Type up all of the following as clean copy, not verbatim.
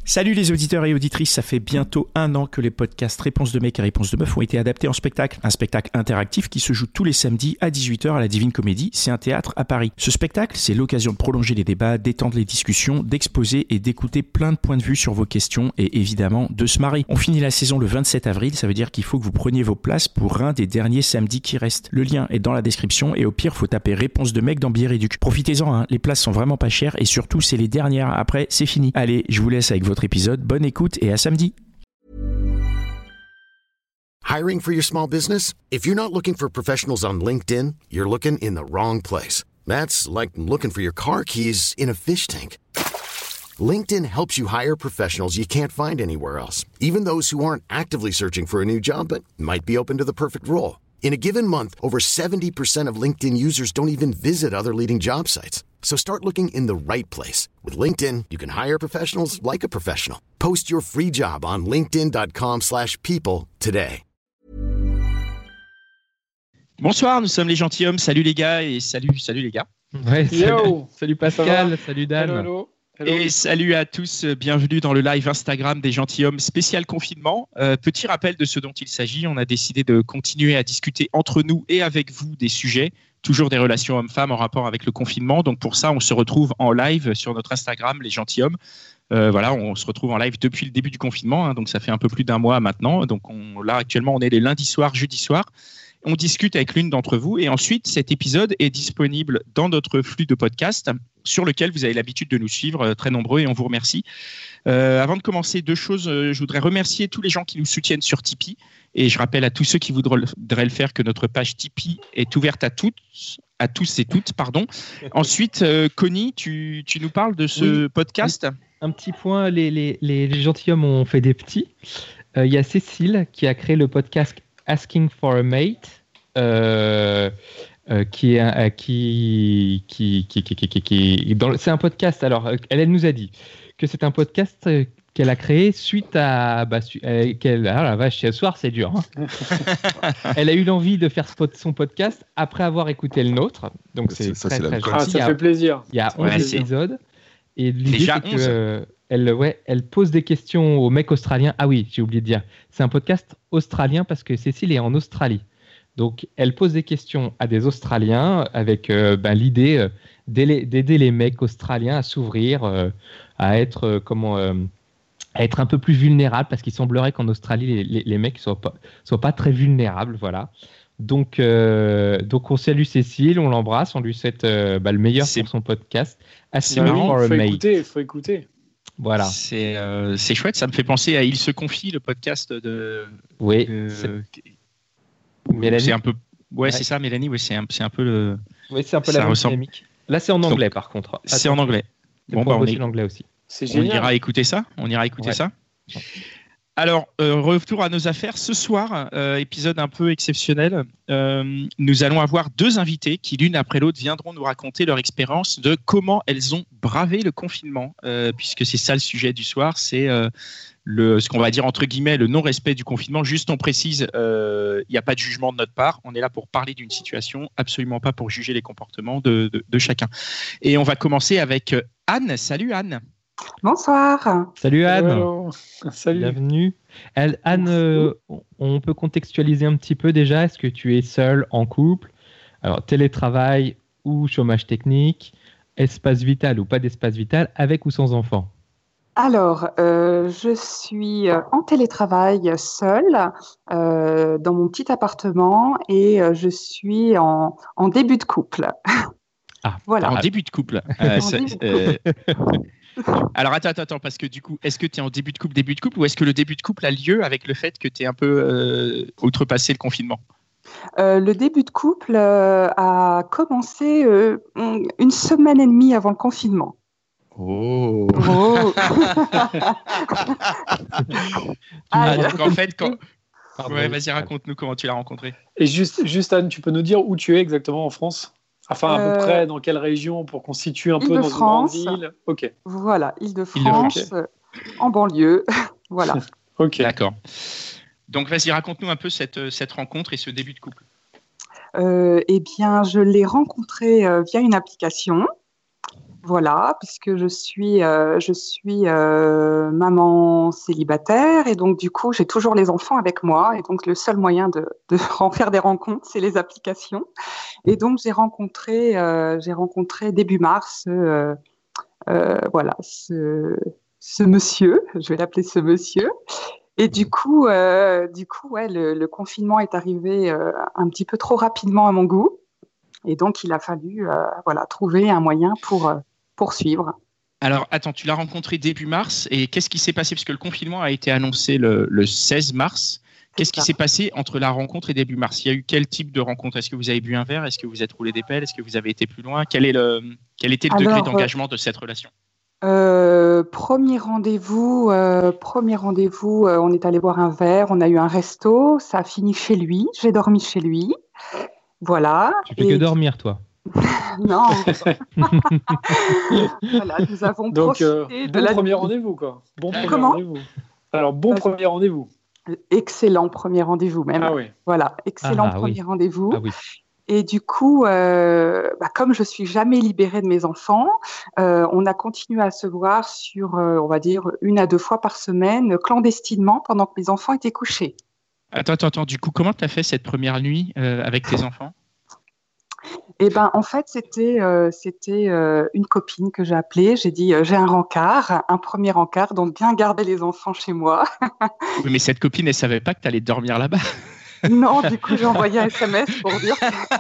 Salut les auditeurs et auditrices, ça fait bientôt 1 an que les podcasts Réponse de mec et Réponse de meuf ont été adaptés en spectacle. Un spectacle interactif qui se joue tous les samedis à 18h à la Divine Comédie, c'est un théâtre à Paris. Ce spectacle, c'est l'occasion de prolonger les débats, d'étendre les discussions, d'exposer et d'écouter plein de points de vue sur vos questions et évidemment de se marrer. On finit la saison le 27 avril, ça veut dire qu'il faut que vous preniez vos places pour un des derniers samedis qui restent. Le lien est dans la description et au pire, faut taper Réponse de mec dans Bière-Éduc. Profitez-en, hein, les places sont vraiment pas chères et surtout, c'est les dernières. Après, c'est fini. Allez, je vous laisse avec votre épisode. Bonne écoute et à samedi. Hiring for your small business? If you're not looking for professionals on LinkedIn, you're looking in the wrong place. That's like looking for your car keys in a fish tank. LinkedIn helps you hire professionals you can't find anywhere else, even those who aren't actively searching for a new job but might be open to the perfect role. In a given month, over 70% of LinkedIn users don't even visit other leading job sites. So start looking in the right place. With LinkedIn, you can hire professionals like a professional. Post your free job on linkedin.com/people today. Bonsoir, nous sommes les gentilshommes. Salut les gars et salut les gars. Ouais, salut Pascal, salut Dan. Hello. Et salut à tous, bienvenue dans le live Instagram des gentilshommes spécial confinement. Petit rappel de ce dont il s'agit, on a décidé de continuer à discuter entre nous et avec vous des sujets, toujours des relations hommes-femmes en rapport avec le confinement. Donc pour ça, on se retrouve en live sur notre Instagram, les gentilshommes. Voilà, on se retrouve en live depuis le début du confinement, hein, donc ça fait un peu plus d'1 mois maintenant. Donc là, actuellement, on est les lundis soirs, jeudis soirs. On discute avec l'une d'entre vous et ensuite cet épisode est disponible dans notre flux de podcast sur lequel vous avez l'habitude de nous suivre, très nombreux, et on vous remercie. Avant de commencer, 2 choses. Je voudrais remercier tous les gens qui nous soutiennent sur Tipeee et je rappelle à tous ceux qui voudraient le faire que notre page Tipeee est ouverte à tous et toutes. Pardon. Ensuite, Connie, tu nous parles de ce podcast. Un petit point, les gentilshommes ont fait des petits. Il y a Cécile qui a créé le podcast Asking for a Mate, c'est un podcast. Alors, elle nous a dit que c'est un podcast qu'elle a créé suite à la vache, ce soir c'est dur. Hein. Elle a eu l'envie de faire son podcast après avoir écouté le nôtre, donc c'est très gentil. Ça fait plaisir. Il y a 11 épisodes et l'idée c'est que elle pose des questions aux mecs australiens. Ah oui, j'ai oublié de dire. C'est un podcast australien parce que Cécile est en Australie. Donc, elle pose des questions à des Australiens avec l'idée d'aider les mecs australiens à s'ouvrir, à être un peu plus vulnérables parce qu'il semblerait qu'en Australie, les mecs soient pas très vulnérables. Voilà. Donc, on salue Cécile, on l'embrasse, on lui souhaite le meilleur pour son podcast. Asking for a Mate. Il faut écouter. Voilà. C'est chouette, ça me fait penser à Il se confie, le podcast de. Oui. Mélanie. C'est un peu. Ouais, c'est ça, Mélanie. Ouais, c'est un peu le. Oui, c'est un peu la même dynamique. Là, c'est en anglais, par contre. C'est en anglais. Bon, on est l'anglais aussi. C'est génial. On ira écouter ça. Ça. Alors, retour à nos affaires. Ce soir, épisode un peu exceptionnel. Nous allons avoir 2 invités qui, l'une après l'autre, viendront nous raconter leur expérience de comment elles ont bravé le confinement, puisque c'est ça le sujet du soir, c'est ce qu'on va dire entre guillemets le non-respect du confinement. Juste, on précise, il n'y a pas de jugement de notre part. On est là pour parler d'une situation, absolument pas pour juger les comportements de chacun. Et on va commencer avec Anne. Salut Anne. Bonsoir. Salut Anne. Hello. Salut. Bienvenue. Anne, on peut contextualiser un petit peu déjà. Est-ce que tu es seule, en couple? Alors, télétravail ou chômage technique, espace vital ou pas d'espace vital, avec ou sans enfant? Alors, je suis en télétravail seule dans mon petit appartement et je suis en début de couple. Ah, voilà. En début de couple. Alors attends, parce que du coup, est-ce que tu es en début de couple ou est-ce que le début de couple a lieu avec le fait que tu es un peu outrepassé le confinement? Le début de couple a commencé 1 semaine et demie avant le confinement. Oh. Alors, donc en fait, ouais, vas-y, raconte-nous comment tu l'as rencontré. Et juste Anne, tu peux nous dire où tu es exactement en France? Enfin, à peu près dans quelle région pour qu'on se situe un peu dans une grande ville? Ok. Voilà, Île-de-France, en banlieue. Voilà. Ok. D'accord. Donc, vas-y, raconte-nous un peu cette rencontre et ce début de couple. Eh bien, je l'ai rencontré via une application. Voilà, puisque je suis maman célibataire et donc du coup j'ai toujours les enfants avec moi et donc le seul moyen de en faire des rencontres c'est les applications et donc j'ai rencontré début mars voilà ce monsieur, je vais l'appeler ce monsieur. Et du coup ouais, le confinement est arrivé un petit peu trop rapidement à mon goût. Et donc, il a fallu trouver un moyen pour poursuivre. Alors, attends, tu l'as rencontré début mars. Et qu'est-ce qui s'est passé? Parce que le confinement a été annoncé le 16 mars. Qu'est-ce qui s'est passé entre la rencontre et début mars? Il y a eu quel type de rencontre? Est-ce que vous avez bu un verre? Est-ce que vous êtes roulé des pelles? Est-ce que vous avez été plus loin? Quel était le degré d'engagement de cette relation? Premier rendez-vous, on est allé boire un verre, on a eu un resto, ça a fini chez lui, j'ai dormi chez lui. Voilà. Tu fais que dormir, toi? Non. Voilà, nous avons profité de la premier rendez-vous, quoi. Bon premier Comment rendez-vous. Alors, premier rendez-vous. Excellent premier rendez-vous, même. Ah oui. Voilà, excellent premier rendez-vous. Ah oui. Et du coup, comme je suis jamais libérée de mes enfants, on a continué à se voir sur, on va dire, 1 à 2 fois par semaine, clandestinement, pendant que mes enfants étaient couchés. Attends. Du coup, comment tu as fait cette première nuit avec tes enfants? Eh ben, en fait, c'était une copine que j'ai appelée. J'ai dit, j'ai un premier rencard, donc bien garder les enfants chez moi. Oui, mais cette copine, elle savait pas que tu allais dormir là-bas. Non, du coup, j'ai envoyé un SMS pour dire.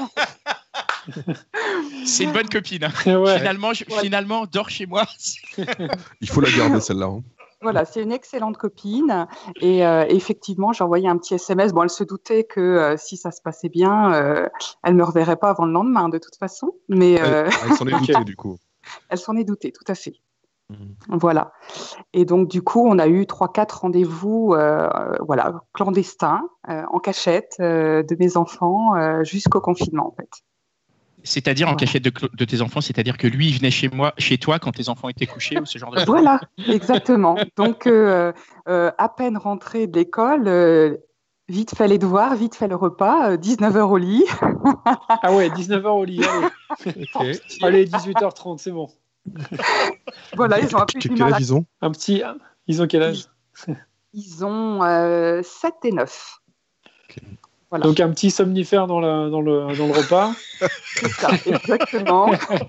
C'est une bonne copine. Hein. Ouais. Finalement, dors chez moi. Il faut la garder, celle-là. Hein. Voilà, c'est une excellente copine. Et effectivement, j'ai envoyé un petit SMS. Bon, elle se doutait que si ça se passait bien, elle ne me reverrait pas avant le lendemain, de toute façon. Mais, elle s'en est doutée, du coup. Elle s'en est doutée, tout à fait. Voilà. Et donc, du coup, on a eu 3-4 rendez-vous clandestins, en cachette de mes enfants jusqu'au confinement, en fait. C'est-à-dire en cachette de tes enfants, c'est-à-dire que lui, il venait chez toi quand tes enfants étaient couchés ou ce genre de choses. Voilà, exactement. Donc, à peine rentré de l'école, vite fait les devoirs, vite fait le repas, 19h au lit. Ah ouais, 19h au lit, allez. Okay. Allez, 18h30, c'est bon. Voilà, ils ont un peu du mal. Quel âge ils ont? Ils ont quel âge? Ils ont 7 et 9. Okay. Voilà. Donc un petit somnifère dans le repas. C'est ça, exactement.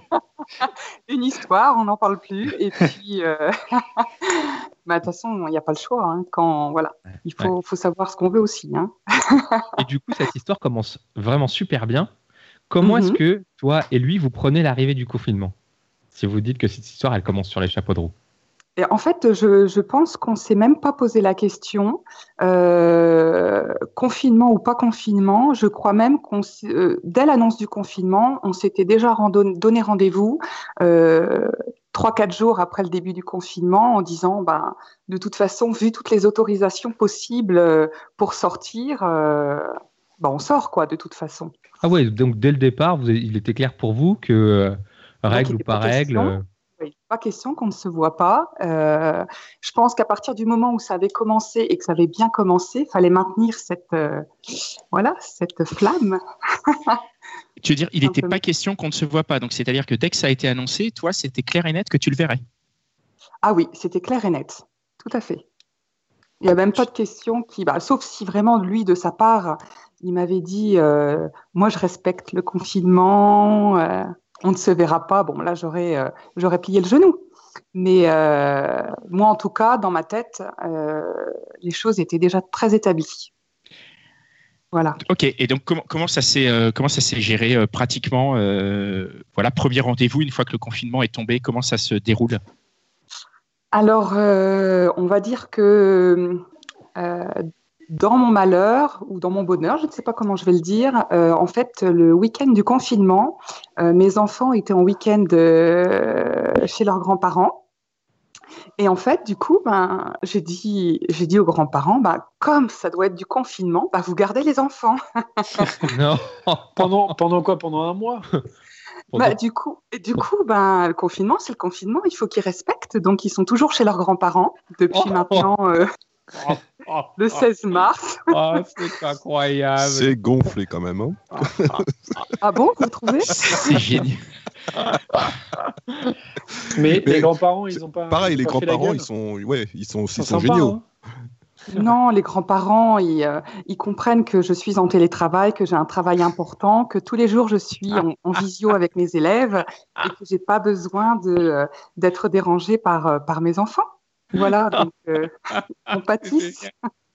Une histoire, on n'en parle plus. Et puis, de toute façon, il n'y a pas le choix. Hein, il faut savoir ce qu'on veut aussi. Hein. Et du coup, cette histoire commence vraiment super bien. Comment est-ce que toi et lui, vous prenez l'arrivée du confinement? Si vous dites que cette histoire, elle commence sur les chapeaux de roue. Et en fait, je pense qu'on ne s'est même pas posé la question, confinement ou pas confinement. Je crois même dès l'annonce du confinement, on s'était déjà donné rendez-vous 3-4 jours après le début du confinement en disant, de toute façon, vu toutes les autorisations possibles pour sortir, on sort quoi, de toute façon. Ah ouais, donc dès le départ, il était clair pour vous que règle ou pas règle... Oui, pas question qu'on ne se voit pas. Je pense qu'à partir du moment où ça avait commencé et que ça avait bien commencé, il fallait maintenir cette flamme. Tu veux dire, il n'était pas question qu'on ne se voit pas. Donc, c'est-à-dire que dès que ça a été annoncé, toi, c'était clair et net que tu le verrais. Ah oui, c'était clair et net. Tout à fait. Il n'y a même pas de question sauf si vraiment, lui, de sa part, il m'avait dit moi, je respecte le confinement. On ne se verra pas. Bon, là, j'aurais plié le genou. Mais moi, en tout cas, dans ma tête, les choses étaient déjà très établies. Voilà. Ok. Et donc, comment ça s'est géré pratiquement premier rendez-vous, une fois que le confinement est tombé, comment ça se déroule? Alors, on va dire que dans mon malheur ou dans mon bonheur, je ne sais pas comment je vais le dire, en fait, le week-end du confinement, mes enfants étaient en week-end chez leurs grands-parents. Et en fait, du coup, j'ai dit aux grands-parents, comme ça doit être du confinement, vous gardez les enfants. Non. Pendant quoi? Pendant un mois? Du coup, le confinement, c'est le confinement, il faut qu'ils respectent. Donc, ils sont toujours chez leurs grands-parents depuis maintenant le 16 mars. C'est incroyable. C'est gonflé quand même. Hein. Ah bon, vous trouvez? C'est génial. Mais les grands-parents, ils ont pas. Pareil, les grands-parents, ils sont géniaux. Hein. Non, les grands-parents, ils comprennent que je suis en télétravail, que j'ai un travail important, que tous les jours je suis en visio avec mes élèves et que j'ai pas besoin d'être dérangée par mes enfants. Voilà, donc on pâtisse.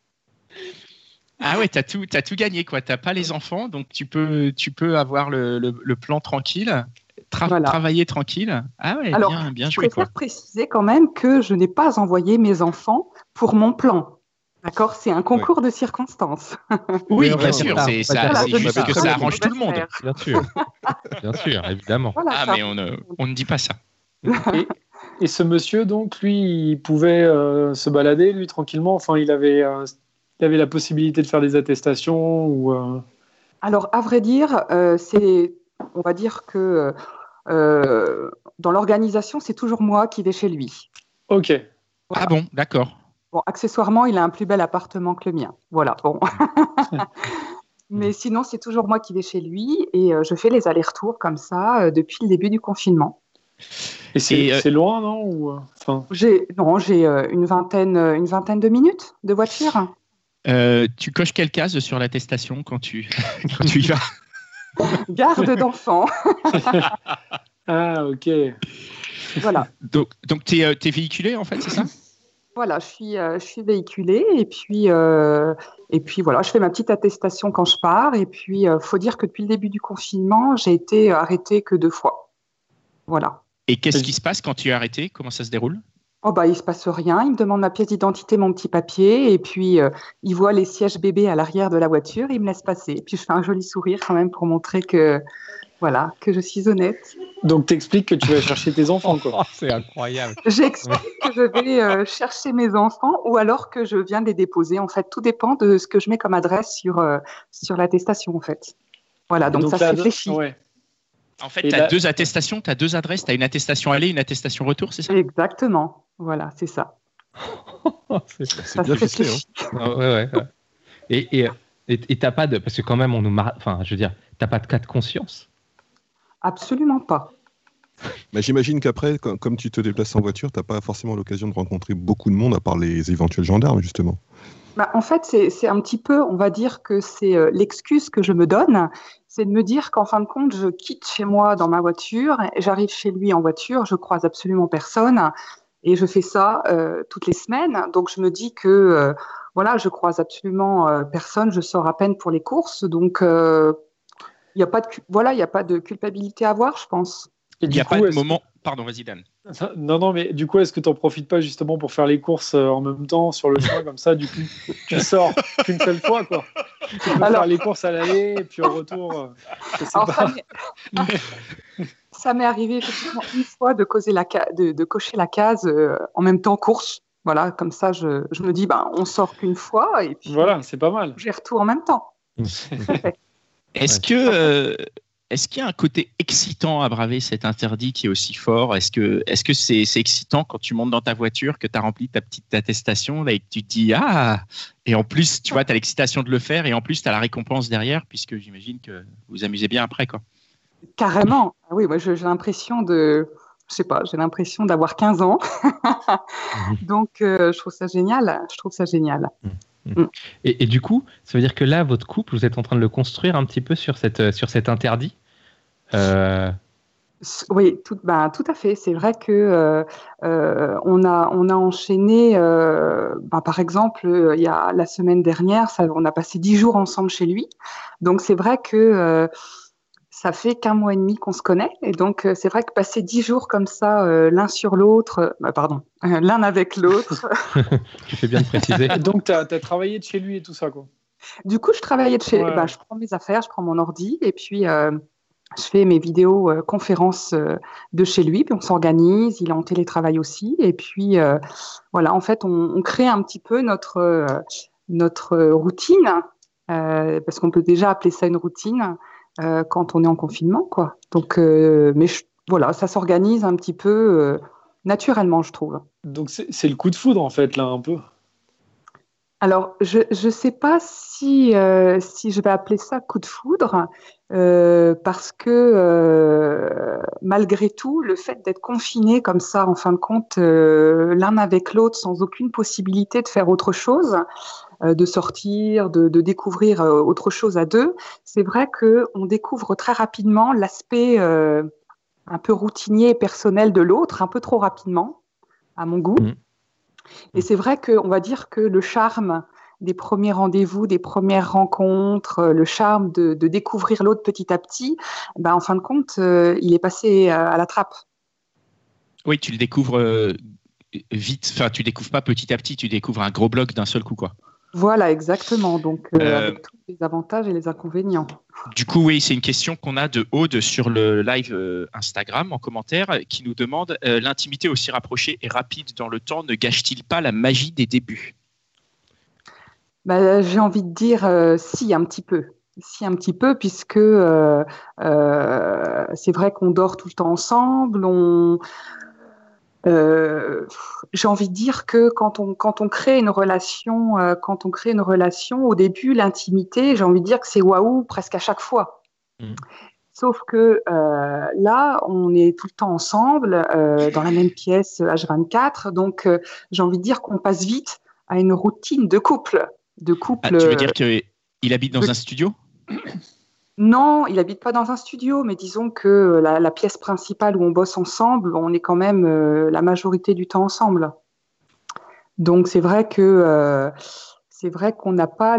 Ah ouais, t'as tout gagné, quoi. T'as pas les enfants, donc tu peux avoir le plan tranquille, travailler tranquille. Ah ouais, alors, bien joué, quoi. Je préfère préciser quand même que je n'ai pas envoyé mes enfants pour mon plan. D'accord, c'est un concours de circonstances. Oui, bien sûr, c'est juste que ça arrange tout le monde. Bien sûr, évidemment. Voilà, mais on ne dit pas ça. Et ce monsieur, donc, lui, il pouvait se balader, lui, tranquillement. Enfin, il avait la possibilité de faire des attestations ou. Alors, à vrai dire, on va dire que dans l'organisation, c'est toujours moi qui vais chez lui. Ok. Voilà. Ah bon, d'accord. Bon, accessoirement, il a un plus bel appartement que le mien. Voilà, bon. Mais sinon, c'est toujours moi qui vais chez lui et je fais les allers-retours comme ça depuis le début du confinement. Et c'est loin, non ou, J'ai une vingtaine de minutes de voiture. Tu coches quelle case sur l'attestation quand tu y vas? Garde d'enfants. Ah, ok. Voilà. Donc t'es véhiculé, en fait, c'est ça? Voilà, je suis véhiculée et puis voilà, je fais ma petite attestation quand je pars et puis faut dire que depuis le début du confinement, j'ai été arrêtée que 2 fois. Voilà. Et qu'est-ce qui se passe quand tu es arrêté? Comment ça se déroule? Oh bah il se passe rien, il me demande ma pièce d'identité, mon petit papier et puis il voit les sièges bébés à l'arrière de la voiture, il me laisse passer. Et puis je fais un joli sourire quand même pour montrer que je suis honnête. Donc t'expliques que tu vas chercher tes enfants, quoi. C'est incroyable. J'explique que je vais chercher mes enfants ou alors que je viens de les déposer. En fait, tout dépend de ce que je mets comme adresse sur l'attestation, en fait. Voilà, donc ça se réfléchit. Ouais. En fait, tu as 2 attestations, tu as 2 adresses, tu as une attestation aller, une attestation retour, c'est ça? Exactement, voilà, c'est ça. c'est bien ficelé. Ouais. Et t'as pas de... Parce que quand même, t'as pas de cas de conscience? Absolument pas. Bah, j'imagine qu'après, comme tu te déplaces en voiture, tu n'as pas forcément l'occasion de rencontrer beaucoup de monde à part les éventuels gendarmes, justement. Bah, en fait, c'est un petit peu, on va dire que c'est l'excuse que je me donne, c'est de me dire qu'en fin de compte, je quitte chez moi dans ma voiture, j'arrive chez lui en voiture, je croise absolument personne et je fais ça toutes les semaines. Donc, je me dis que je croise absolument personne, je sors à peine pour les courses, donc il n'y a pas de culpabilité à avoir, je pense. Il n'y a pas de moment. Pardon, vas-y, Dan. Non, mais du coup, est-ce que tu n'en profites pas justement pour faire les courses en même temps sur le chemin comme ça? Du coup, tu sors qu'une seule fois, quoi. Tu peux faire les courses à l'aller et puis au retour. Ça m'est arrivé effectivement une fois de cocher la case en même temps course. Voilà, comme ça, je me dis, on sort qu'une fois et puis. Voilà, c'est pas mal. J'ai tout en même temps. Est-ce qu'il y a un côté excitant à braver cet interdit qui est aussi fort? Est-ce que c'est excitant quand tu montes dans ta voiture, que tu as rempli ta petite attestation là, et que tu te dis « Ah !» Et en plus, tu vois, tu as l'excitation de le faire et en plus, tu as la récompense derrière puisque j'imagine que vous vous amusez bien après, quoi. Carrément. Oui, moi, j'ai l'impression j'ai l'impression d'avoir 15 ans. Donc, je trouve ça génial. Et du coup, ça veut dire que là, votre couple, vous êtes en train de le construire un petit peu sur cet interdit? Oui, tout à fait. C'est vrai que on a enchaîné. Par exemple, il y a la semaine dernière, on a passé 10 jours ensemble chez lui. Donc c'est vrai que ça fait qu'1 mois et demi qu'on se connaît, et donc c'est vrai que passer 10 jours comme ça, l'un sur l'autre, l'un avec l'autre. Tu fais bien de préciser. Donc tu as travaillé de chez lui et tout ça, quoi. Du coup, je travaillais de chez. Je prends mes affaires, je prends mon ordi, et puis je fais mes vidéos conférences de chez lui, puis on s'organise. Il est en télétravail aussi, et puis en fait, on crée un petit peu notre routine, parce qu'on peut déjà appeler ça une routine. Quand on est en confinement, quoi. Donc, ça s'organise un petit peu naturellement, je trouve. Donc, c'est le coup de foudre, en fait, là, un peu. Alors, je ne sais pas si je vais appeler ça coup de foudre, parce que malgré tout, le fait d'être confiné comme ça, en fin de compte, l'un avec l'autre, sans aucune possibilité de faire autre chose, de sortir, de découvrir autre chose à deux, c'est vrai qu'on découvre très rapidement l'aspect un peu routinier et personnel de l'autre, un peu trop rapidement, à mon goût. Et c'est vrai qu'on va dire que le charme des premiers rendez-vous, des premières rencontres, le charme de découvrir l'autre petit à petit, en fin de compte, il est passé à la trappe. Oui, tu le découvres vite. Enfin, tu découvres pas petit à petit, tu découvres un gros bloc d'un seul coup, quoi. Voilà, exactement. Donc, avec tous les avantages et les inconvénients. Du coup, oui, c'est une question qu'on a de Aude sur le live Instagram en commentaire qui nous demande l'intimité aussi rapprochée et rapide dans le temps ne gâche-t-il pas la magie des débuts? J'ai envie de dire si, un petit peu. Si, un petit peu, puisque c'est vrai qu'on dort tout le temps ensemble, j'ai envie de dire que quand on crée une relation, au début, l'intimité, j'ai envie de dire que c'est waouh presque à chaque fois. Sauf que là, on est tout le temps ensemble, dans la même pièce H24, donc j'ai envie de dire qu'on passe vite à une routine de couple. Tu veux dire qu'il habite dans un studio ? Non, il n'habite pas dans un studio, mais disons que la pièce principale où on bosse ensemble, on est quand même la majorité du temps ensemble. Donc c'est vrai qu'on n'a pas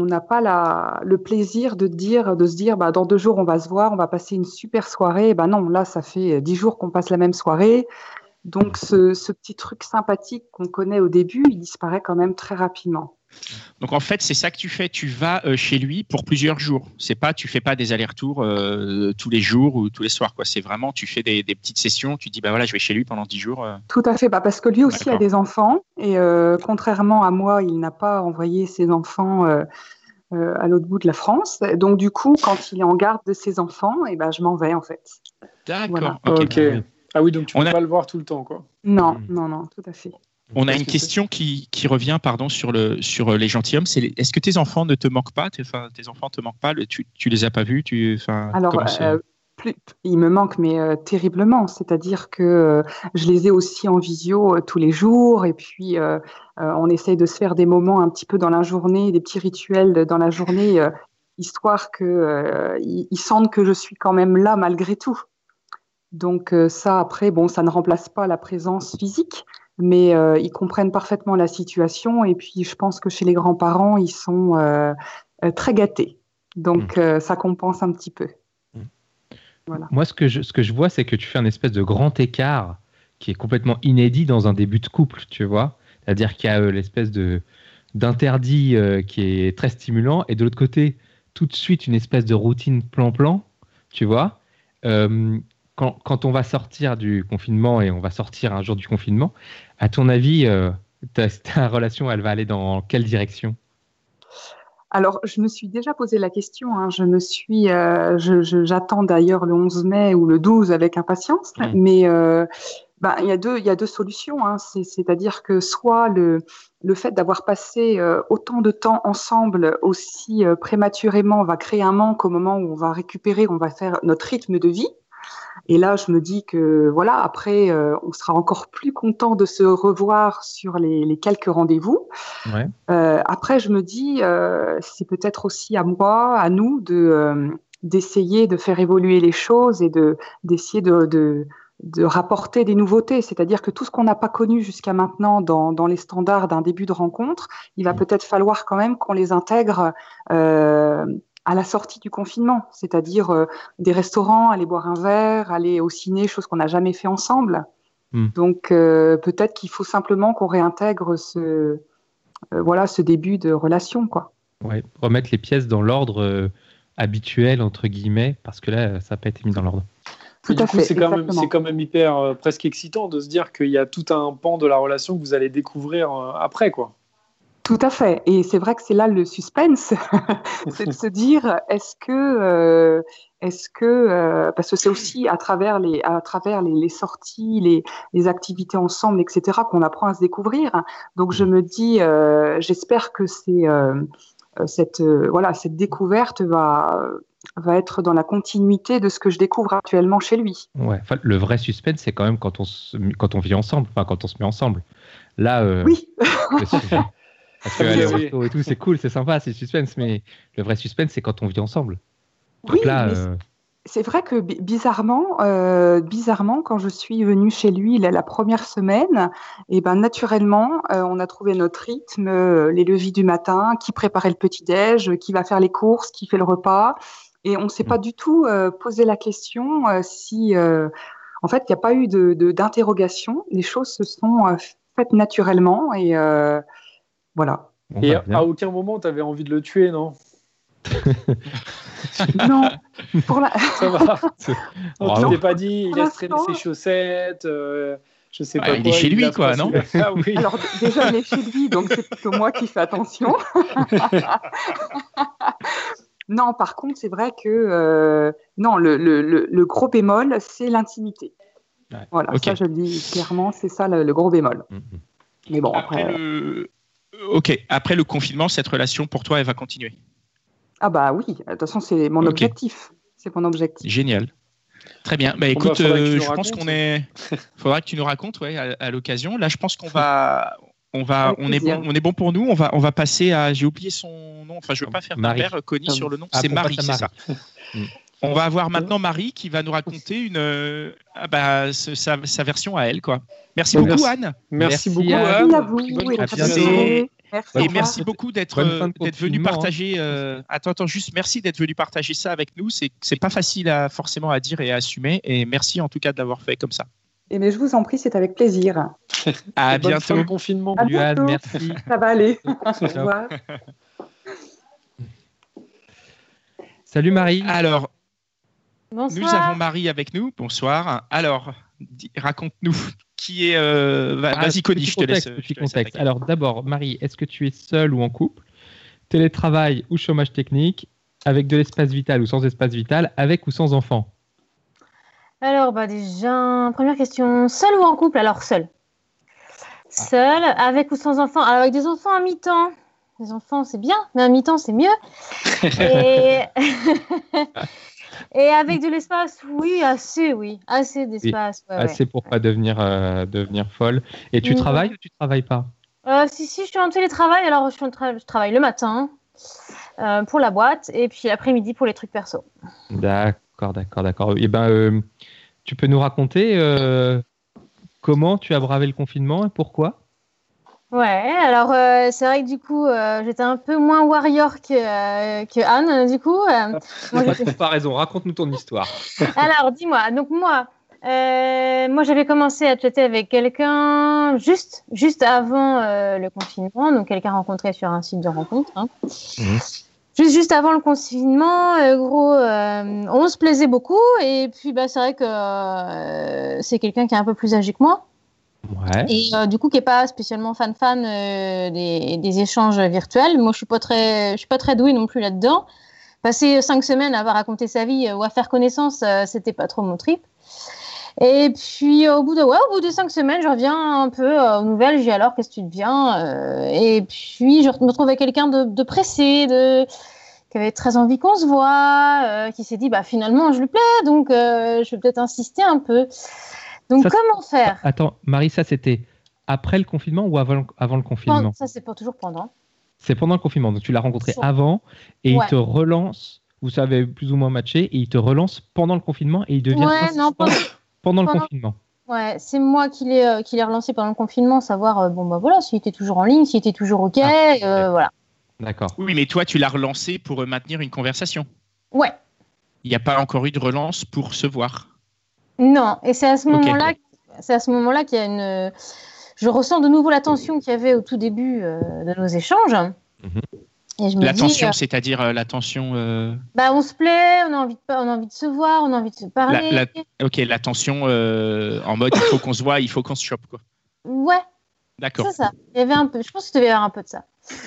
le plaisir de se dire dans 2 jours on va se voir, on va passer une super soirée. Non, là ça fait 10 jours qu'on passe la même soirée. Donc ce petit truc sympathique qu'on connaît au début, il disparaît quand même très rapidement. Donc en fait, c'est ça que tu fais. Tu vas chez lui pour plusieurs jours. Tu fais pas des allers-retours tous les jours ou tous les soirs, quoi. C'est vraiment, tu fais des petites sessions. Tu dis je vais chez lui pendant 10 jours. Tout à fait. Parce que lui aussi a des enfants et contrairement à moi, il n'a pas envoyé ses enfants à l'autre bout de la France. Donc du coup, quand il est en garde de ses enfants, je m'en vais en fait. D'accord. Voilà. Ok. Ah oui, donc tu peux pas le voir tout le temps, quoi. Non, tout à fait. On a une question qui revient sur les gentilshommes. Est-ce que tes enfants ne te manquent pas? Tes enfants te manquent pas? Tu les as pas vus? Alors, ils me manquent, mais terriblement. C'est-à-dire que je les ai aussi en visio tous les jours. Et puis, on essaye de se faire des moments un petit peu dans la journée, des petits rituels dans la journée, histoire qu'ils sentent que je suis quand même là malgré tout. Donc ça, après, ça ne remplace pas la présence physique. Mais ils comprennent parfaitement la situation et puis je pense que chez les grands-parents, ils sont très gâtés. Donc ça compense un petit peu. Voilà. Moi, ce que je vois, c'est que tu fais un espèce de grand écart qui est complètement inédit dans un début de couple, tu vois. C'est-à-dire qu'il y a l'espèce d'interdit qui est très stimulant et de l'autre côté, tout de suite, une espèce de routine plan-plan, tu vois. Quand on va sortir du confinement et on va sortir un jour du confinement, à ton avis, ta relation, elle va aller dans quelle direction? Alors, je me suis déjà posé la question. J'attends d'ailleurs le 11 mai ou le 12 avec impatience. Mais il y a deux solutions. C'est-à-dire que soit le fait d'avoir passé autant de temps ensemble aussi prématurément va créer un manque au moment où on va récupérer, on va faire notre rythme de vie. Et là, je me dis que après, on sera encore plus content de se revoir sur les quelques rendez-vous. Ouais. Après, je me dis, c'est peut-être aussi à moi, à nous, d'essayer de faire évoluer les choses et d'essayer de rapporter des nouveautés. C'est-à-dire que tout ce qu'on n'a pas connu jusqu'à maintenant dans les standards d'un début de rencontre, il va peut-être falloir quand même qu'on les intègre à la sortie du confinement, c'est-à-dire des restaurants, aller boire un verre, aller au ciné, chose qu'on n'a jamais fait ensemble. Donc peut-être qu'il faut simplement qu'on réintègre ce début de relation, quoi. Ouais, remettre les pièces dans l'ordre habituel entre guillemets, parce que là, ça n'a pas été mis dans l'ordre. C'est quand même hyper presque excitant de se dire qu'il y a tout un pan de la relation que vous allez découvrir après, quoi. Tout à fait. Et c'est vrai que c'est là le suspense, c'est de se dire est-ce que parce que c'est aussi à travers les sorties, les activités ensemble, etc., qu'on apprend à se découvrir. Donc je me dis, j'espère que cette découverte va être dans la continuité de ce que je découvre actuellement chez lui. Ouais. Enfin, le vrai suspense, c'est quand même quand on vit ensemble, enfin quand on se met ensemble. Là, oui. Parce qu'aller au resto et tout, c'est cool, c'est sympa, c'est suspense, mais le vrai suspense, c'est quand on vit ensemble. Donc oui, là, c'est vrai que bizarrement, quand je suis venue chez lui la première semaine, et ben naturellement, on a trouvé notre rythme, les leviers du matin, qui préparait le petit-déj, qui va faire les courses, qui fait le repas, et on ne s'est pas du tout posé la question si, en fait, il n'y a pas eu d'interrogation. Les choses se sont faites naturellement et voilà. Bon, et à aucun moment, tu avais envie de le tuer, non? Non. Ça va. On ne t'ai pas dit, il laisse traîner ses chaussettes, je sais pas quoi. Il est chez lui, quoi, non? Oui. Alors, déjà, il est chez lui, donc c'est plutôt moi qui fais attention. Non, par contre, c'est vrai que non, le gros bémol, c'est l'intimité. Ouais. Voilà, okay. Ça, je le dis clairement, c'est ça le gros bémol. Mais bon, après après le confinement, cette relation, pour toi, elle va continuer? Ah bah oui, de toute façon, c'est mon objectif. C'est mon objectif. Génial. Très bien. Bah, écoute, je pense qu'on est... faudra que tu nous racontes à l'occasion. Là, je pense qu'on va... on est bon pour nous. On va passer à... J'ai oublié son nom. Enfin, je ne veux pas faire ma mère Connie sur le nom. C'est Marie, c'est ça. On va avoir maintenant Marie qui va nous raconter sa version à elle, quoi. Merci beaucoup, Anne. Merci beaucoup, Anne. À vous. Et merci beaucoup d'être venu partager. Attends, juste merci d'être venu partager ça avec nous. C'est pas facile forcément à dire et à assumer. Et merci en tout cas de l'avoir fait comme ça. Et mais je vous en prie, c'est avec plaisir. À bientôt. Fin de confinement. Salut Anne, merci. Ça va aller. Au revoir. Salut Marie. Alors. Bonsoir. Nous avons Marie avec nous. Bonsoir. Alors, raconte-nous qui est. Vas-y, Connie, je te laisse. Petit contexte. Alors, d'abord, Marie, est-ce que tu es seule ou en couple? Télétravail ou chômage technique? Avec de l'espace vital ou sans espace vital? Avec ou sans enfant? Alors, déjà, première question. Seule ou en couple? Alors, seule. Seule, avec ou sans enfant? Alors, avec des enfants à mi-temps. Les enfants, c'est bien, mais à mi-temps, c'est mieux. Et avec de l'espace, oui, assez d'espace. Oui, assez pour pas devenir folle. Et tu travailles ou tu travailles pas? Si, je suis en télétravail. Alors, je travaille le matin pour la boîte et puis l'après-midi pour les trucs perso. D'accord. Et tu peux nous raconter comment tu as bravé le confinement et pourquoi? Ouais, alors c'est vrai que du coup, j'étais un peu moins warrior que Anne, du coup. Pas raison, raconte-nous ton histoire. Alors, dis-moi, donc moi j'avais commencé à chatter avec quelqu'un juste avant le confinement, donc quelqu'un rencontré sur un site de rencontre. Hein. Juste avant le confinement, on se plaisait beaucoup, et puis c'est vrai que c'est quelqu'un qui est un peu plus âgé que moi. Ouais. Et du coup qui est pas spécialement fan des échanges virtuels. Moi je suis pas très douée non plus là-dedans. Passer 5 semaines à raconter sa vie ou à faire connaissance, c'était pas trop mon trip. Et puis au bout de 5 semaines, je reviens un peu aux nouvelles. Je dis alors qu'est-ce que tu deviens et puis je me retrouve avec quelqu'un de pressé, qui avait très envie qu'on se voit, qui s'est dit finalement je lui plais, donc je vais peut-être insister un peu. Donc, comment faire? Attends, Marie, ça c'était après le confinement ou avant le confinement? Ça, c'est toujours pendant. C'est pendant le confinement. Donc, tu l'as rencontré avant et il te relance. Vous savez plus ou moins matché et il te relance pendant le confinement et il devient pendant le confinement. Ouais, c'est moi qui l'ai relancé pendant le confinement, savoir s'il était toujours en ligne, s'il était toujours OK. Voilà. D'accord. Oui, mais toi, tu l'as relancé pour maintenir une conversation. Ouais. Il n'y a pas encore eu de relance pour se voir. Non, et c'est à ce moment-là qu'il y a une. Je ressens de nouveau la tension qu'il y avait au tout début de nos échanges. Et je me dis, tension, c'est-à-dire la tension. On se plaît, on a envie de se voir, on a envie de se parler. La tension en mode il faut qu'on se voit, il faut qu'on se chope, quoi. Ouais. D'accord. C'est ça. Il y avait un peu. Je pense qu'il devait y avoir un peu de ça.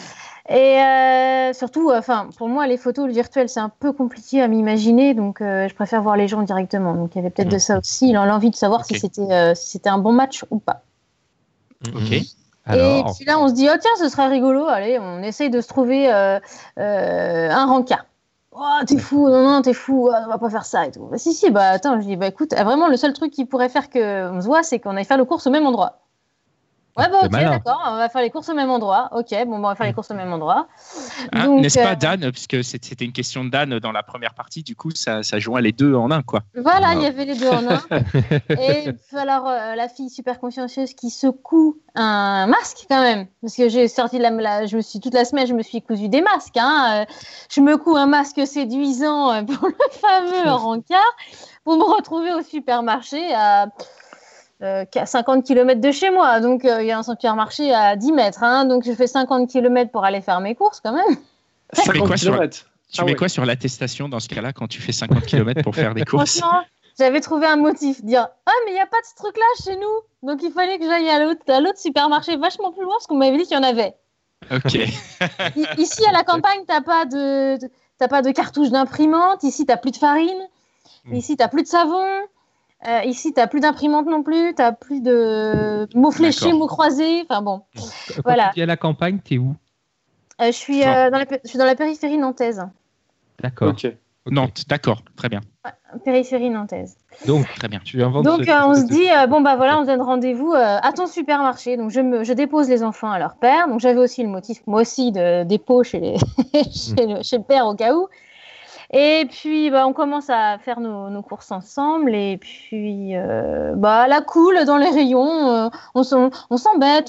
Et surtout, pour moi, les photos, le virtuel, c'est un peu compliqué à m'imaginer, donc je préfère voir les gens directement. Donc il y avait peut-être de ça aussi. Il a l'envie de savoir si c'était un bon match ou pas. Ok. Et puis là, on se dit, oh tiens, ce serait rigolo. Allez, on essaye de se trouver un rencard. Oh, t'es fou, non, t'es fou, on va pas faire ça et tout. Bah, si, attends, je dis, écoute, vraiment, le seul truc qui pourrait faire qu'on se voit, c'est qu'on aille faire les courses au même endroit. Ouais, ok, d'accord, on va faire les courses au même endroit. Ok, on va faire les courses au même endroit. Donc, n'est-ce pas, Dan, puisque c'était une question de Dan dans la première partie, du coup, ça joint les deux en un, quoi. Voilà, il y avait les deux en un. Et alors, la fille super consciencieuse qui secoue un masque, quand même. Parce que j'ai sorti toute la semaine, je me suis cousu des masques. Je me couds un masque séduisant pour le fameux rencard, pour me retrouver au supermarché à 50 km de chez moi, donc il y a un supermarché à 10 mètres, donc je fais 50 km pour aller faire mes courses quand même. 50 km. Tu mets quoi sur l'attestation dans ce cas-là quand tu fais 50 km pour faire des courses? Franchement, j'avais trouvé un motif, dire « Ah, mais il n'y a pas de ce truc-là chez nous !» Donc il fallait que j'aille à l'autre supermarché vachement plus loin parce qu'on m'avait dit qu'il y en avait. Ok. Ici, à la campagne, t'as pas de cartouche d'imprimante, ici, t'as plus de farine, ici, t'as plus de savon. Ici, tu n'as plus d'imprimante non plus, tu n'as plus de mots fléchés, mots croisés. Enfin bon, voilà. Quand tu es à la campagne, tu es où? Je suis dans la périphérie nantaise. D'accord. Ok. Nantes, d'accord, très bien. Ouais, périphérie nantaise. Donc, très bien. Donc, on se dit, on donne rendez-vous à ton supermarché. Donc, je dépose les enfants à leur père. Donc, j'avais aussi le motif, moi aussi, de dépôt chez le père au cas où. Et puis, on commence à faire nos courses ensemble. Et puis, à la cool, dans les rayons, on s'embête,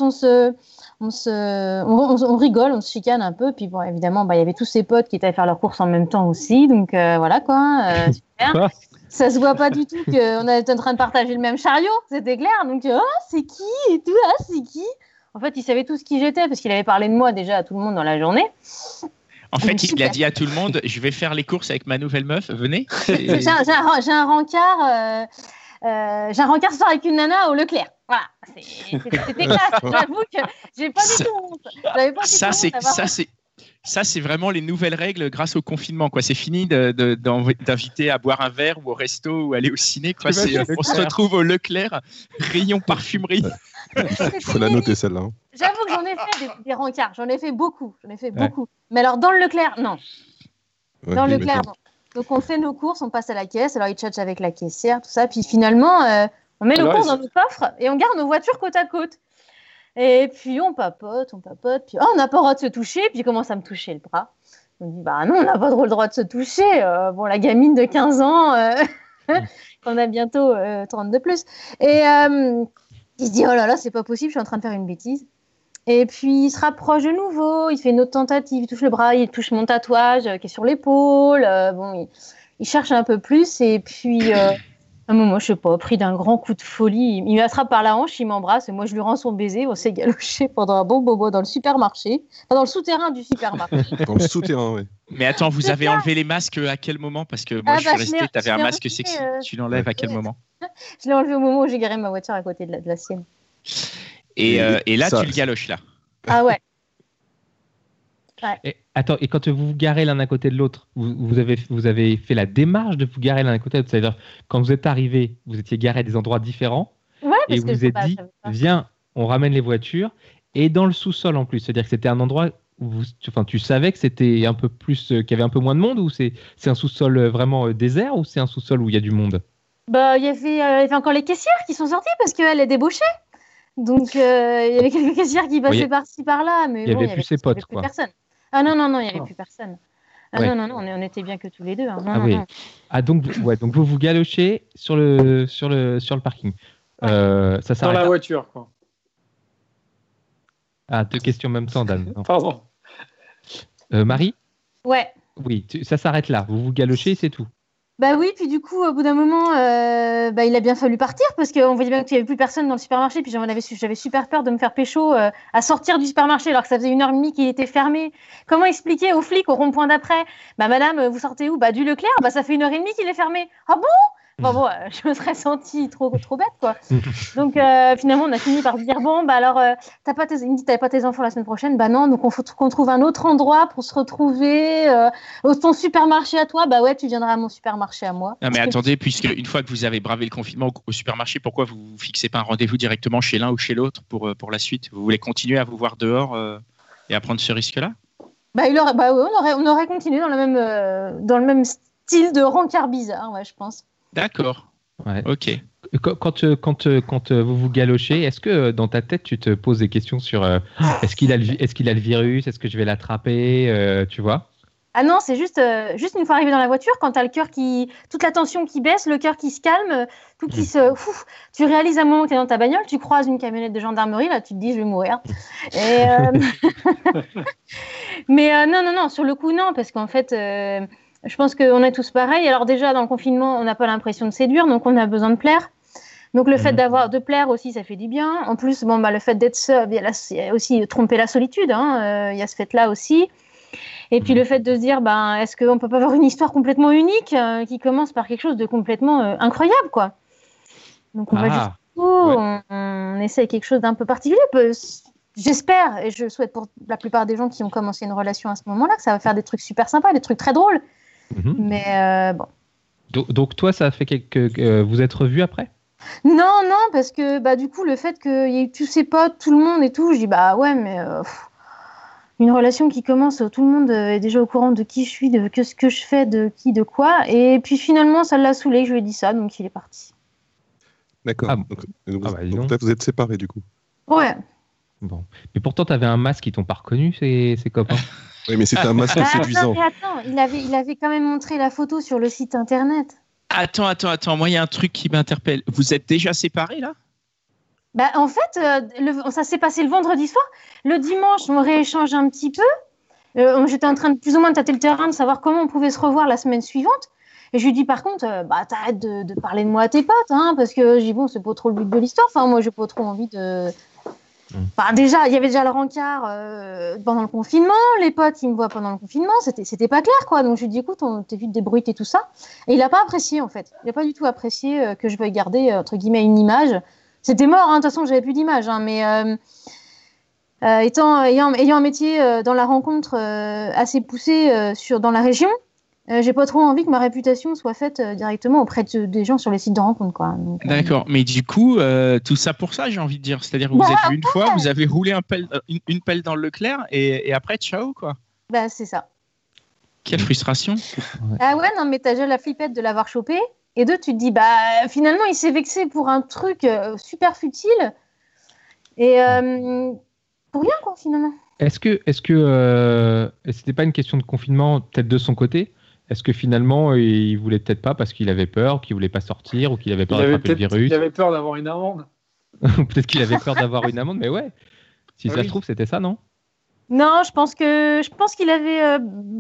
on rigole, on se chicane un peu. Puis, bon, évidemment, il y avait tous ces potes qui étaient à faire leurs courses en même temps aussi. Donc, voilà, quoi. Super. Ça se voit pas du tout qu'on était en train de partager le même chariot. C'était clair. Donc, c'est qui et tout. C'est qui? En fait, il savait tous qui j'étais parce qu'il avait parlé de moi déjà à tout le monde dans la journée. En fait, il a dit à tout le monde, je vais faire les courses avec ma nouvelle meuf, venez. J'ai un rencard, ce soir avec une nana au Leclerc. Voilà, c'était classe. J'avoue que j'ai pas du tout honte. J'avais pas du tout honte. Ça, c'est vraiment les nouvelles règles grâce au confinement, quoi. C'est fini d'inviter à boire un verre ou au resto ou aller au ciné, quoi. On se retrouve au Leclerc, rayon parfumerie. Il faut la noter, celle-là. J'avoue que j'en ai fait des rencarts. J'en ai fait beaucoup. Mais alors, dans le Leclerc, non. Dans le Leclerc, non. Donc, on fait nos courses, on passe à la caisse. Alors, ils tchatchent avec la caissière, tout ça. Puis, finalement, on met nos courses dans nos coffres et on garde nos voitures côte à côte. Et puis, on papote. Puis, on n'a pas le droit de se toucher. Puis, il commence à me toucher le bras. On me dit, non, on n'a pas trop le droit de se toucher. La gamine de 15 ans, qu'on a bientôt 30 de plus. Et il se dit, oh là là, c'est pas possible, je suis en train de faire une bêtise. Et puis, il se rapproche de nouveau. Il fait une autre tentative. Il touche le bras, il touche mon tatouage qui est sur l'épaule. Il cherche un peu plus. Et puis... à un moment, je sais pas, pris d'un grand coup de folie, il m'attrape par la hanche, il m'embrasse et moi je lui rends son baiser. On s'est galoché pendant un bon bobo dans le supermarché, dans le souterrain du supermarché. Dans le souterrain, oui. Mais attends, vous avez enlevé les masques à quel moment? Parce que moi je suis restée, tu avais un masque sexy. Tu l'enlèves à quel moment? Je l'ai enlevé au moment où j'ai garé ma voiture à côté de la sienne. Et là, tu le galoches là. Ah ouais. Et quand vous vous garez l'un à côté de l'autre, vous avez fait la démarche de vous garer l'un à côté de l'autre. C'est-à-dire, quand vous êtes arrivés, vous étiez garés à des endroits différents et vous vous êtes dit, viens, on ramène les voitures. Et dans le sous-sol en plus, c'est-à-dire que c'était un endroit où tu savais que c'était un peu plus, qu'il y avait un peu moins de monde, ou c'est un sous-sol vraiment désert, ou c'est un sous-sol où il y a du monde? Il y avait encore les caissières qui sont sorties parce qu'elle est débauchée. Donc, il y avait quelques caissières qui passaient par-ci, par-là. Mais il y avait plus ses potes, quoi. Personne. Ah non, il n'y avait plus personne. Non, on était bien que tous les deux. Non. Donc vous galochez sur le parking. Ça s'arrête dans la voiture, quoi. Ah, deux questions en même temps, Dan. Pardon. Marie? Ouais. Oui, ça s'arrête là. Vous vous galochez, c'est tout. Bah oui, puis du coup, au bout d'un moment, il a bien fallu partir parce qu'on voyait bien qu'il n'y avait plus personne dans le supermarché. Puis j'avais super peur de me faire pécho à sortir du supermarché alors que ça faisait 1h30 qu'il était fermé. Comment expliquer aux flics au rond-point d'après? Madame, vous sortez où? Du Leclerc. Ça fait 1h30 qu'il est fermé. Ah bon? Bon, je me serais sentie trop bête, quoi. Donc, finalement, on a fini par se dire, bon, bah alors, il me dit, t'avais pas tes enfants la semaine prochaine? Bah non, donc faut qu'on trouve un autre endroit pour se retrouver. Ton supermarché à toi? Bah ouais, tu viendras à mon supermarché à moi. Non, mais attendez, puisque une fois que vous avez bravé le confinement au supermarché, pourquoi vous ne fixez pas un rendez-vous directement chez l'un ou chez l'autre pour la suite? Vous voulez continuer à vous voir dehors et à prendre ce risque-là? Bah, on aurait continué dans le même style de rencard bizarre, ouais, je pense. D'accord. Ouais. Ok. Quand vous vous galochez, est-ce que dans ta tête tu te poses des questions sur est-ce qu'il a le virus, est-ce que je vais l'attraper, tu vois? Ah non, c'est juste une fois arrivé dans la voiture, quand t'as le cœur toute la tension qui baisse, le cœur qui se calme, tout qui se, tu réalises à un moment que t'es dans ta bagnole, tu croises une camionnette de gendarmerie, là tu te dis je vais mourir. Et mais non, sur le coup non, parce qu'en fait. Je pense qu'on est tous pareils. Alors déjà, dans le confinement, on n'a pas l'impression de séduire, donc on a besoin de plaire. Donc le fait de plaire aussi, ça fait du bien. En plus, le fait d'être seul, il y a aussi tromper la solitude. Il y a ce fait-là aussi. Et puis le fait de se dire, est-ce qu'on peut pas avoir une histoire complètement unique qui commence par quelque chose de complètement incroyable, quoi. Donc on va on essaye quelque chose d'un peu particulier. J'espère, et je souhaite pour la plupart des gens qui ont commencé une relation à ce moment-là, que ça va faire des trucs super sympas, des trucs très drôles. Mais bon. Donc toi, ça a fait que vous êtes revus après? Non, parce que du coup, le fait qu'il y ait eu tous ses potes, tout le monde et tout, je dis ouais, mais une relation qui commence, tout le monde est déjà au courant de qui je suis, de ce que je fais, de qui, de quoi. Et puis finalement, ça l'a saoulé que je lui ai dit ça, donc il est parti. D'accord. Donc vous êtes séparés du coup. Ouais. Bon. Mais pourtant, tu avais un masque, ils t'ont pas reconnu, ces copains. Oui, mais c'était un masque séduisant. Attends, il avait quand même montré la photo sur le site internet. Attends. Moi, il y a un truc qui m'interpelle. Vous êtes déjà séparés, là? En fait, ça s'est passé le vendredi soir. Le dimanche, on rééchange un petit peu. J'étais en train de plus ou moins de tâter le terrain, de savoir comment on pouvait se revoir la semaine suivante. Et je lui dis, par contre, t'arrêtes de parler de moi à tes potes, parce que je dis, bon, c'est pas trop le but de l'histoire. Enfin, moi, j'ai pas trop envie de... déjà, il y avait déjà le rencard pendant le confinement. Les potes, ils me voient pendant le confinement. C'était pas clair, quoi. Donc, je lui dis, écoute, t'es vite débrouillé et tout ça. Et il a pas apprécié, en fait. Il a pas du tout apprécié que je veuille garder, entre guillemets, une image. C'était mort, de toute façon, j'avais plus d'image. Mais ayant un métier dans la rencontre assez poussé dans la région, j'ai pas trop envie que ma réputation soit faite directement auprès des gens sur les sites de rencontre, quoi. Donc, d'accord, mais du coup, tout ça pour ça, j'ai envie de dire. C'est-à-dire que vous êtes vu une fois, vous avez roulé une pelle dans le Leclerc et après, ciao, quoi. C'est ça. Quelle frustration. Ah ouais, non, mais t'as déjà la flippette de l'avoir chopé. Et deux, tu te dis, finalement, il s'est vexé pour un truc super futile. Et pour rien, quoi, finalement. Est-ce que c'était pas une question de confinement, peut-être de son côté? Est-ce que finalement, il voulait peut-être pas parce qu'il avait peur, qu'il voulait pas sortir ou qu'il avait peur d'attraper le virus? Il avait peur d'avoir une amende. Peut-être qu'il avait peur d'avoir une amende, mais ouais. Si ça se trouve, c'était ça, non? Non, je pense qu'il avait...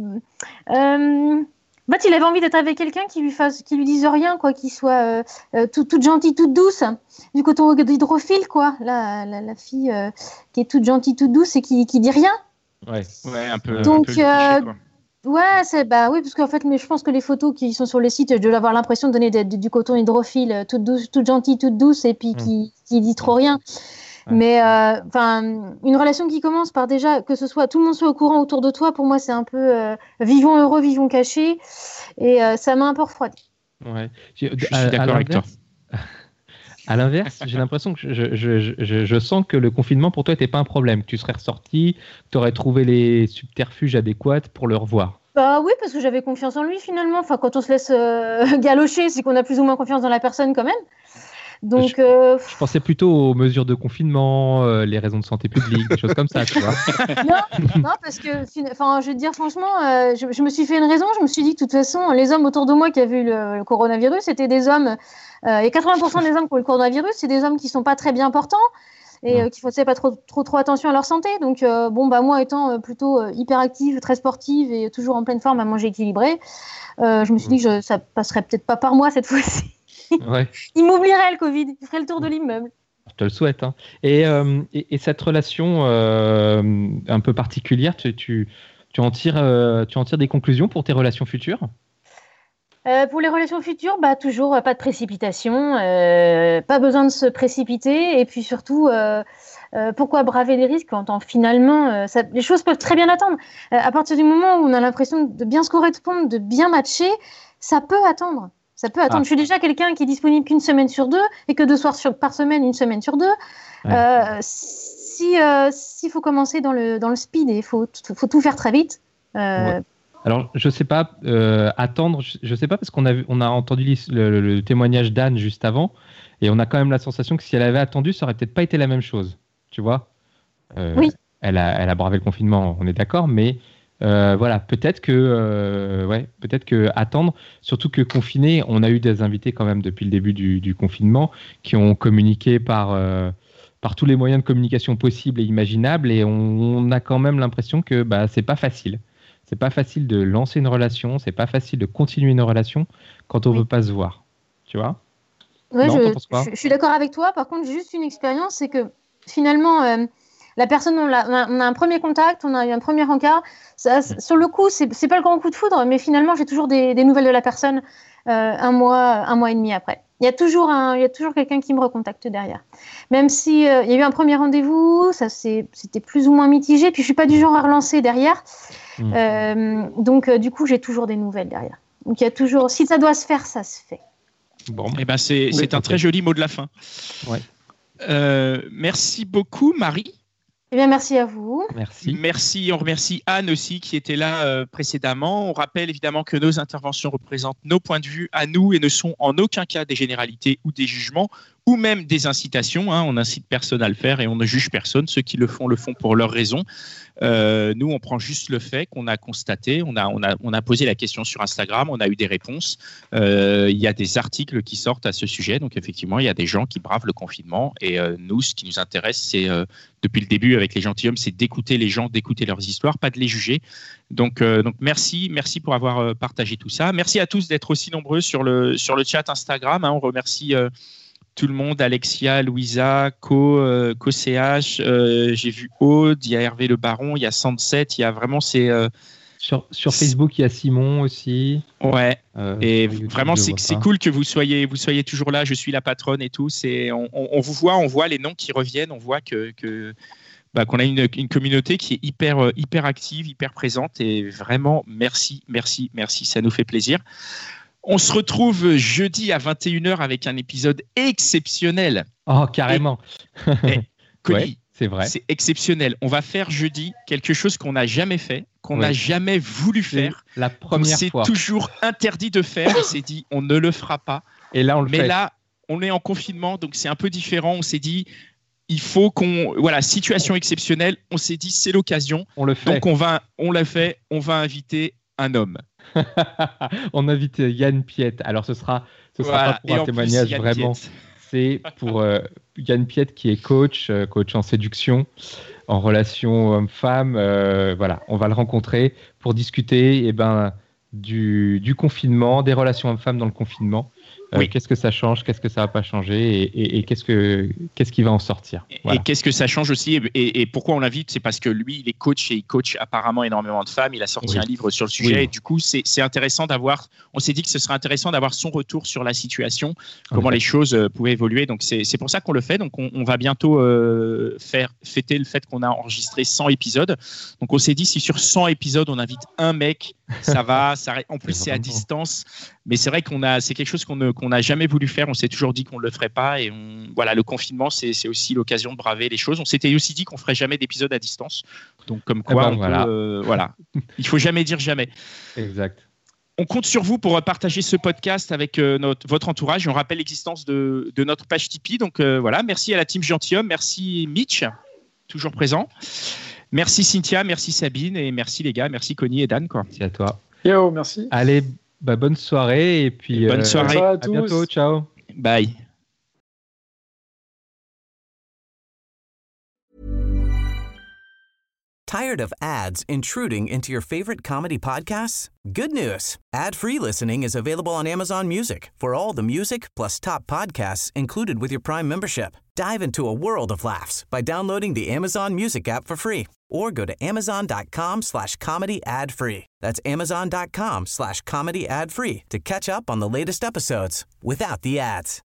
il avait envie d'être avec quelqu'un qui lui dise rien, quoi, qui soit toute gentille, toute douce, du coton d'hydrophile, quoi. La fille qui est toute gentille, toute douce et qui dit rien. Ouais, un peu. Donc, un peu cliché, quoi. ouais, oui, parce qu'en fait, mais je pense que les photos qui sont sur les sites, je dois avoir l'impression de donner du coton hydrophile, toute douce, toute gentille, toute douce, et puis qui dit trop rien. Ouais. Mais une relation qui commence par déjà que tout le monde soit au courant autour de toi, pour moi, c'est un peu vivons heureux, vivons cachés, et ça m'a un peu refroidi. Ouais. Je suis d'accord avec toi. À l'inverse, j'ai l'impression que je sens que le confinement pour toi n'était pas un problème, que tu serais ressorti, que tu aurais trouvé les subterfuges adéquats pour le revoir. Oui, parce que j'avais confiance en lui finalement. Enfin, quand on se laisse galocher, c'est qu'on a plus ou moins confiance dans la personne quand même. Donc, je pensais plutôt aux mesures de confinement, les raisons de santé publique, des choses comme ça, tu vois. Non, parce que, je veux dire franchement, je me suis fait une raison. Je me suis dit que de toute façon, les hommes autour de moi qui avaient eu le coronavirus, c'était des hommes. Et 80% des hommes qui ont eu le coronavirus, c'est des hommes qui sont pas très bien portants et qui faisaient pas trop attention à leur santé. Donc, moi étant plutôt hyperactive, très sportive et toujours en pleine forme à manger équilibré, je me suis dit que ça passerait peut-être pas par moi cette fois-ci. Ouais. Il m'oublierait le Covid, il ferait le tour de l'immeuble. Je te le souhaite. Hein. Et cette relation un peu particulière, tu en tires des conclusions pour tes relations futures? Pour les relations futures, toujours pas de précipitation, pas besoin de se précipiter, et puis surtout, pourquoi braver les risques quand finalement les choses peuvent très bien attendre. À partir du moment où on a l'impression de bien se correspondre, de bien matcher, ça peut attendre. Ça peut attendre. Je suis déjà quelqu'un qui est disponible qu'une semaine sur 2 et que 2 soirs par semaine, une semaine sur 2. Ouais. S'il faut commencer dans le speed, et il faut tout faire très vite. Ouais. Alors, je sais pas, attendre, je sais pas, parce qu'on a entendu le témoignage d'Anne juste avant, et on a quand même la sensation que si elle avait attendu, ça aurait peut-être pas été la même chose, tu vois. Oui. Elle a bravé le confinement, on est d'accord, mais voilà, peut-être que attendre, surtout que confiné, on a eu des invités quand même depuis le début du confinement qui ont communiqué par tous les moyens de communication possibles et imaginables, et on a quand même l'impression que c'est pas facile. C'est pas facile de lancer une relation, c'est pas facile de continuer une relation quand on veut pas se voir, tu vois. Oui, je suis d'accord avec toi. Par contre, j'ai juste une expérience, c'est que finalement, la personne, on a un premier contact, on a eu un premier encart. Sur le coup, c'est pas le grand coup de foudre, mais finalement, j'ai toujours des nouvelles de la personne un mois et demi après. Il y a toujours quelqu'un qui me recontacte derrière. Même si il y a eu un premier rendez-vous, c'était plus ou moins mitigé. Puis je suis pas du genre à relancer derrière. Donc du coup, j'ai toujours des nouvelles derrière. Donc il y a toujours, si ça doit se faire, ça se fait. Bon, c'est un très joli mot de la fin. Ouais. Merci beaucoup, Marie. Eh bien, merci à vous. Merci. On remercie Anne aussi qui était là précédemment. On rappelle évidemment que nos interventions représentent nos points de vue à nous et ne sont en aucun cas des généralités ou des jugements ou même des incitations. On n'incite personne à le faire et on ne juge personne. Ceux qui le font pour leurs raisons. Nous, on prend juste le fait qu'on a constaté. On a posé la question sur Instagram. On a eu des réponses. Il y a des articles qui sortent à ce sujet. Donc, effectivement, il y a des gens qui bravent le confinement. Et nous, ce qui nous intéresse, c'est depuis le début avec les gentilshommes, c'est d'écouter les gens, d'écouter leurs histoires, pas de les juger. Donc merci pour avoir partagé tout ça. Merci à tous d'être aussi nombreux sur le chat Instagram. On remercie tout le monde, Alexia, Louisa, CoCH, j'ai vu Aude, il y a Hervé Le Baron, il y a Sandset, il y a vraiment sur Facebook, il y a Simon aussi. Ouais. Et vraiment, c'est cool que vous soyez toujours là. Je suis la patronne et tout. On vous voit, on voit les noms qui reviennent. On voit qu'on a une communauté qui est hyper active, hyper présente. Et vraiment, merci. Ça nous fait plaisir. On se retrouve jeudi à 21h avec un épisode exceptionnel. Oh, carrément. Connie, c'est vrai. C'est exceptionnel. On va faire jeudi quelque chose qu'on n'a jamais fait, qu'on n'a jamais voulu faire. La première fois. C'est toujours interdit de faire. On s'est dit, on ne le fera pas. Et là, on le fait. Mais là, on est en confinement, donc c'est un peu différent. On s'est dit, il faut situation exceptionnelle. On s'est dit, c'est l'occasion. On le fait. Donc on l'a fait. On va inviter un homme. On invite Yann Piette. Alors ce sera pas pour un témoignage vraiment. C'est pour Yann Piette qui est coach en séduction, en relation homme-femme. Voilà, on va le rencontrer pour discuter du confinement, des relations hommes-femmes dans le confinement. Qu'est-ce que ça change, qu'est-ce que ça va pas changer et qu'est-ce qui va en sortir. Voilà. Et qu'est-ce que ça change aussi et pourquoi on l'invite, c'est parce que lui, il est coach et il coach apparemment énormément de femmes. Il a sorti un livre sur le sujet et du coup, c'est intéressant d'avoir. On s'est dit que ce serait intéressant d'avoir son retour sur la situation, comment les choses pouvaient évoluer. Donc c'est pour ça qu'on le fait. Donc on va bientôt fêter le fait qu'on a enregistré 100 épisodes. Donc on s'est dit si sur 100 épisodes on invite un mec, ça va. En plus c'est à distance. Mais c'est vrai c'est quelque chose qu'on n'a jamais voulu faire. On s'est toujours dit qu'on ne le ferait pas. Et le confinement, c'est aussi l'occasion de braver les choses. On s'était aussi dit qu'on ne ferait jamais d'épisode à distance. Donc, comme quoi, il ne faut jamais dire jamais. Exact. On compte sur vous pour partager ce podcast avec votre entourage. Et on rappelle l'existence de notre page Tipeee. Donc, merci à la team Gentilhomme. Merci Mitch, toujours présent. Merci Cynthia, merci Sabine. Et merci les gars. Merci Connie et Dan. Merci à toi. Yo, merci. Allez, bonne soirée et puis bonne soirée. À bientôt, ciao. Bye. Tired of ads intruding into your favorite comedy podcasts? Good news. Ad-free listening is available on Amazon Music for all the music plus top podcasts included with your Prime membership. Dive into a world of laughs by downloading the Amazon Music app for free or go to amazon.com/comedy ad-free. That's amazon.com/comedy ad-free to catch up on the latest episodes without the ads.